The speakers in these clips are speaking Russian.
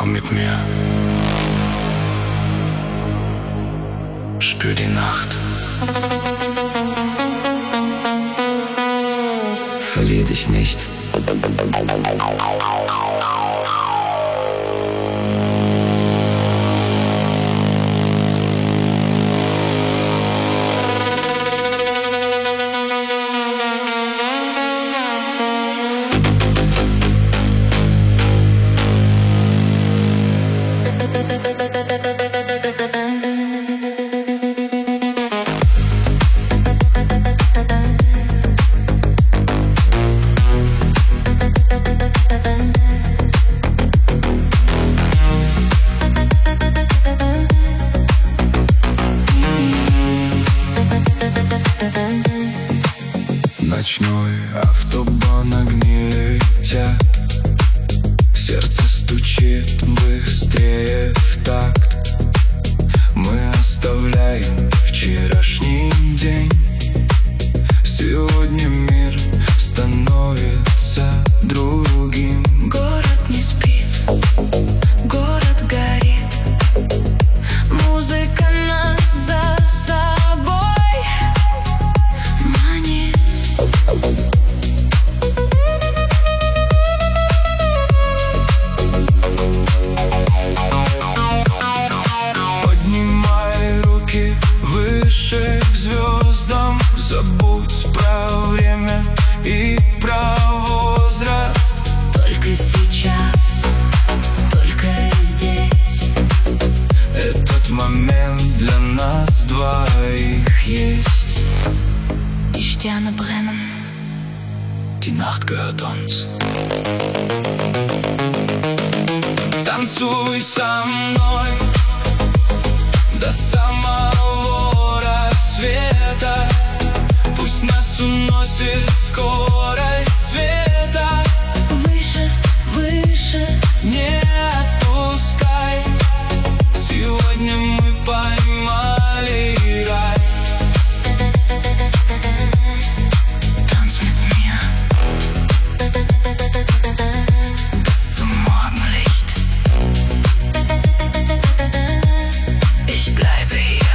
Komm mit mir. Spür die Nacht. Verlier dich nicht. Ночной автобан огни летят, сердце стучит быстрее в такт. Мы оставляем вчерашний день. Сегодня мир становится другим. Город не спит, город горит, музыка нас за собой манит. Поднимай руки выше к звездам. Забудь про время и про возраст. Только сейчас, только здесь. Этот момент для нас двоих есть. Die Sterne brennen, Die Nacht gehört uns. Танцуй со мной до самого рассвета. Пусть нас уносит скорость света. выше, выше. Не отпускай. Сегодня мы поймали рай. Tanz mit mir bis zum Morgenlicht. Ich bleibe hier.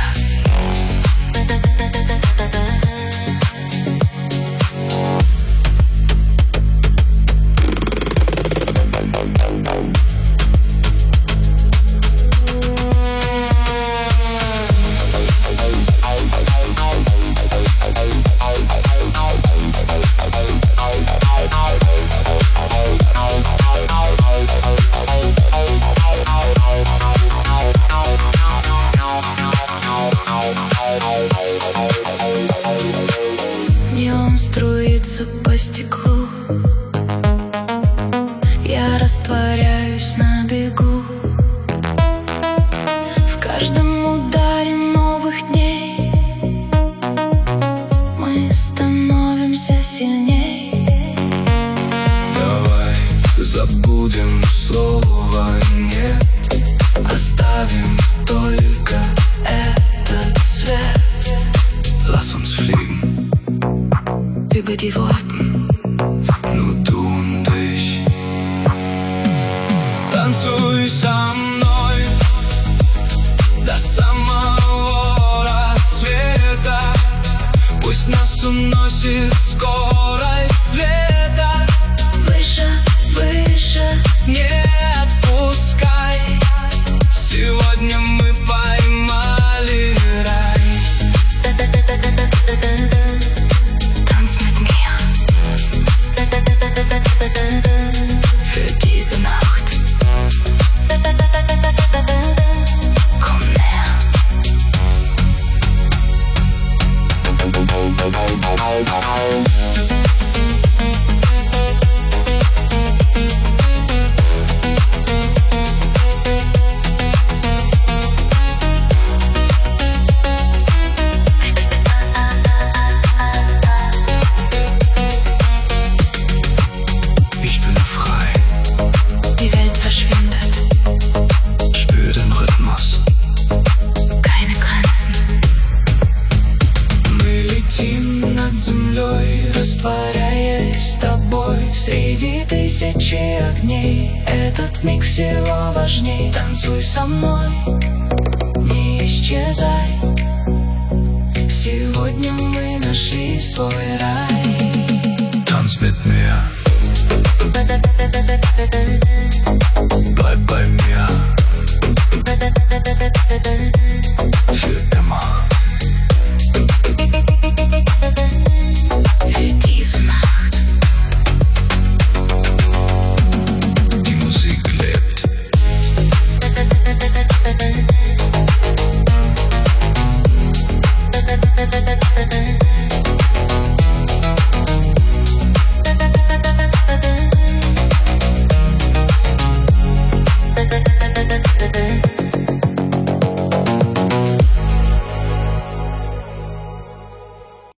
Неон струится по стеклу. Я растворяюсь на бегу. В каждом ударе новых дней мы становимся сильней. Давай забудем слово «нет». Оставим только этот свет. Lass uns fliegen Über die Wolken, nur du und ich. Танцуй со мной до самого рассвета. Пусть нас уносит скорость света. выше, выше. Не отпускай. Сегодня мы поймали рай. Tanz mit mir тысячи огней. Этот миг всего важней. Танцуй со мной, не исчезай. Сегодня мы нашли свой рай. Tanz mit mir.